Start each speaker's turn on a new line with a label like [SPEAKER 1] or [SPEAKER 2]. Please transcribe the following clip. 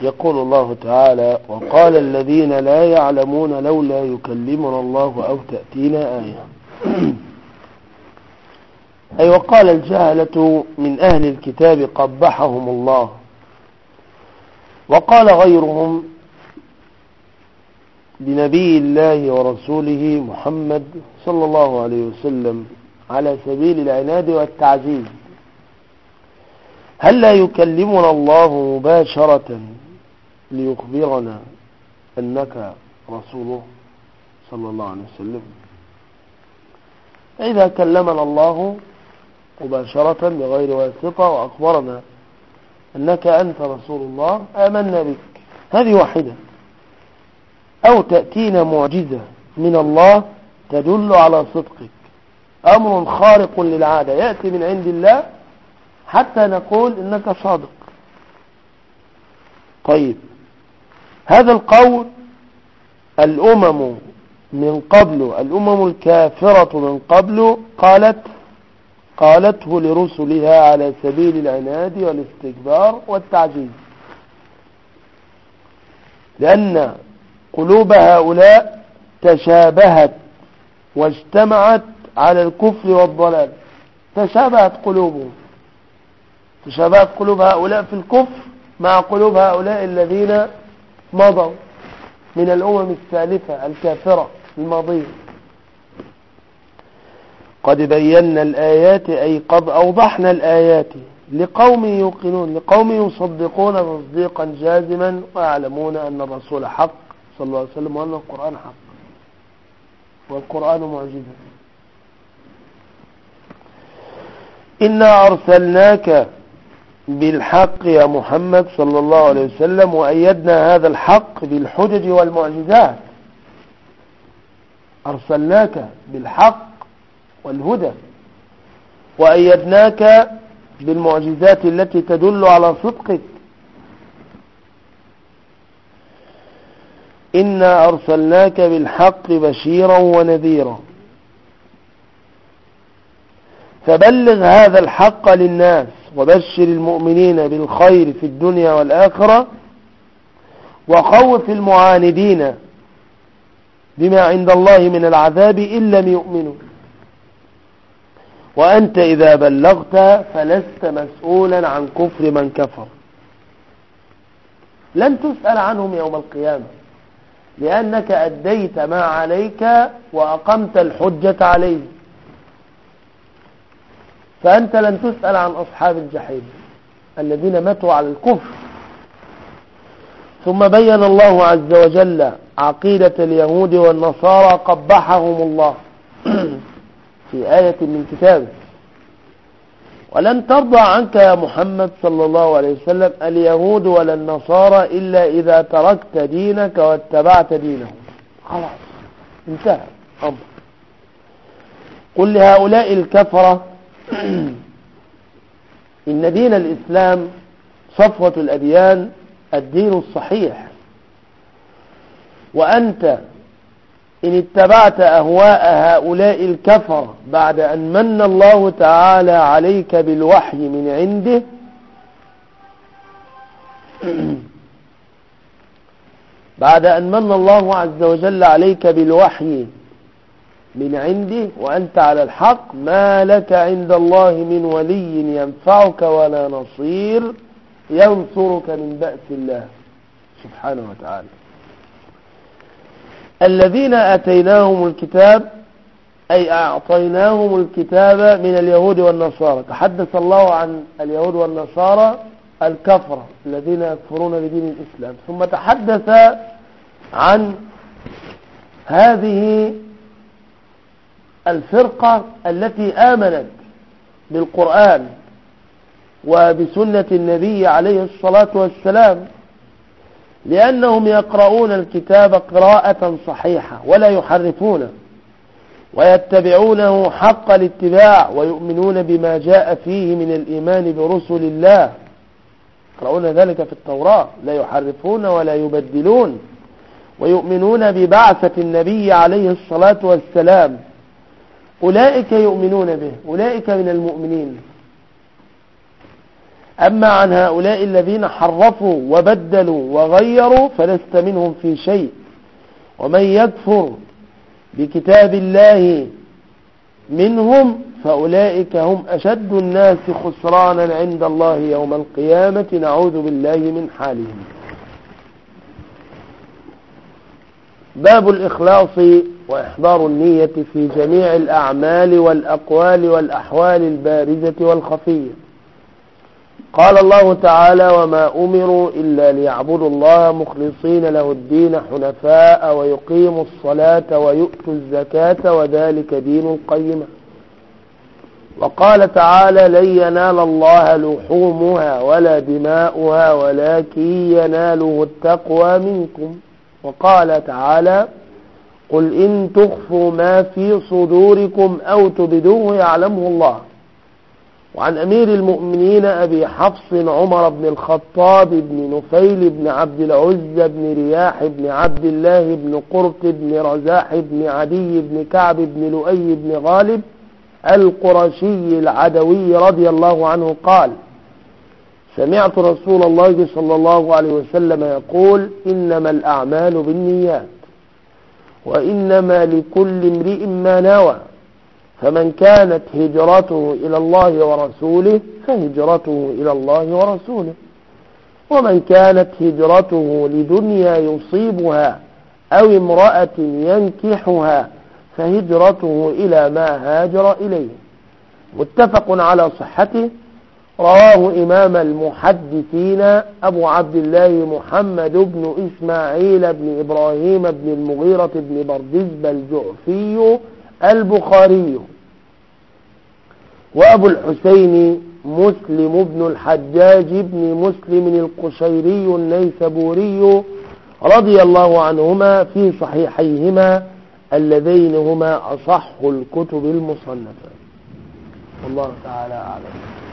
[SPEAKER 1] يقول الله تعالى: وقال الذين لا يعلمون لولا يكلمنا الله أو تأتينا آية. أي وقال الجهلة من أهل الكتاب قبحهم الله، وقال غيرهم بنبي الله ورسوله محمد صلى الله عليه وسلم على سبيل العناد والتعزيز: هل لا يكلمنا الله مباشرة ليخبرنا أنك رسوله صلى الله عليه وسلم؟ إذا كلمنا الله مباشرة بغير واسطة وأخبرنا أنك أنت رسول الله آمنا بك، هذه واحدة. أو تأتينا معجزة من الله تدل على صدقك، أمر خارق للعادة يأتي من عند الله حتى نقول إنك صادق. طيب، هذا القول الأمم من قبل، الأمم الكافرة من قبل قالته لرسلها على سبيل العناد والاستكبار والتعجيز، لأن قلوب هؤلاء تشابهت واجتمعت على الكفر والضلال. تشابهت قلوب هؤلاء في الكفر مع قلوب هؤلاء الذين مضوا من الأمم السالفة الكافرة الماضية. قد بينا الآيات، أي قد أوضحنا الآيات لقوم يوقنون، لقوم يصدقون تصديقا جازما ويعلمون أن الرسول حق صلى الله عليه وسلم وأن القرآن حق والقرآن معجزة. إنا أرسلناك بالحق يا محمد صلى الله عليه وسلم، وأيدنا هذا الحق بالحجج والمعجزات. أرسلناك بالحق والهدى، وأيدناك بالمعجزات التي تدل على صدقك. إنا أرسلناك بالحق بشيرا ونذيرا، فبلغ هذا الحق للناس وبشر المؤمنين بالخير في الدنيا والآخرة، وخوف المعاندين بما عند الله من العذاب إن لم يؤمنوا. وأنت إذا بلغت فلست مسؤولا عن كفر من كفر، لن تسأل عنهم يوم القيامة، لأنك أديت ما عليك وأقمت الحجة عليه، فأنت لن تسأل عن أصحاب الجحيم الذين ماتوا على الكفر. ثم بين الله عز وجل عقيدة اليهود والنصارى قبحهم الله في آية من كتابه: ولن ترضى عنك يا محمد صلى الله عليه وسلم اليهود ولا النصارى إلا إذا تركت دينك واتبعت دينهم. خلاص انتهى الأمر. قل لهؤلاء الكفرة إن دين الإسلام صفوة الأديان، الدين الصحيح، وأنت إن اتبعت أهواء هؤلاء الكفر بعد أن من الله تعالى عليك بالوحي من عنده، بعد أن من الله عز وجل عليك بالوحي من عنده وأنت على الحق، ما لك عند الله من ولي ينفعك ولا نصير ينصرك من بأس الله سبحانه وتعالى. الذين أتيناهم الكتاب، أي أعطيناهم الكتاب من اليهود والنصارى. تحدث الله عن اليهود والنصارى الكفرة الذين يكفرون بدين الإسلام، ثم تحدث عن هذه الفرقة التي آمنت بالقرآن وبسنة النبي عليه الصلاة والسلام، لأنهم يقرؤون الكتاب قراءة صحيحة ولا يحرفونه، ويتبعونه حق الاتباع، ويؤمنون بما جاء فيه من الإيمان برسل الله. يقرؤون ذلك في التوراة، لا يحرفون ولا يبدلون، ويؤمنون ببعثة النبي عليه الصلاة والسلام. أولئك يؤمنون به، أولئك من المؤمنين. أما عن هؤلاء الذين حرفوا وبدلوا وغيروا فلست منهم في شيء. ومن يكفر بكتاب الله منهم فأولئك هم أشد الناس خسرانا عند الله يوم القيامة. نعوذ بالله من حالهم. باب الإخلاص وإحضار النية في جميع الأعمال والأقوال والأحوال البارزة والخفية. قال الله تعالى: وما أمروا إلا ليعبدوا الله مخلصين له الدين حنفاء ويقيموا الصلاة ويؤتوا الزكاة وذلك دين القيمة. وقال تعالى: لن ينال الله لحومها ولا دماؤها ولكن يناله التقوى منكم. وقال تعالى: قل إن تخفوا ما في صدوركم أو تبدوه يعلمه الله. وعن أمير المؤمنين أبي حفص عمر بن الخطاب بن نفيل بن عبد العزى بن رياح بن عبد الله بن قرط بن رزاح بن عدي بن كعب بن لؤي بن غالب القرشي العدوي رضي الله عنه قال: سمعت رسول الله صلى الله عليه وسلم يقول: إنما الأعمال بالنيات وإنما لكل امرئ ما نوى، فمن كانت هجرته إلى الله ورسوله فهجرته إلى الله ورسوله، ومن كانت هجرته لدنيا يصيبها أو امرأة ينكحها فهجرته إلى ما هاجر إليه. متفق على صحته. رواه إمام المحدثين أبو عبد الله محمد بن إسماعيل بن إبراهيم بن المغيرة بن بردزبة الجعفي البخاري. وأبو الحسين مسلم بن الحجاج بن مسلم القشيري النيسابوري رضي الله عنهما في صحيحيهما اللذين هما أصح الكتب المصنفة. والله تعالى أعلم.